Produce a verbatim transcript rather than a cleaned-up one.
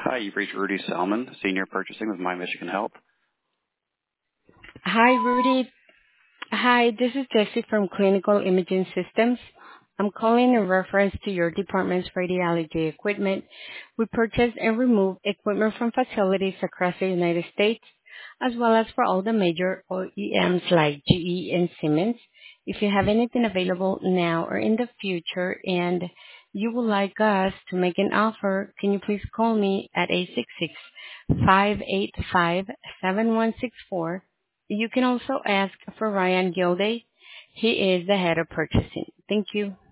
Hi, you've reached Rudy Salmon, Senior Purchasing with My Michigan Help. Hi, Rudy. Hi, this is Jessie from Clinical Imaging Systems. I'm calling in reference to your department's radiology equipment. We purchase and remove equipment from facilities across the United States, as well as for all the major O E Ms like G E and Siemens. If you have anything available now or in the future and you would like us to make an offer, can you please call me at eight six six, five eight five, seven one six four. You can also ask for Ryan Gilday. He is the head of purchasing. Thank you.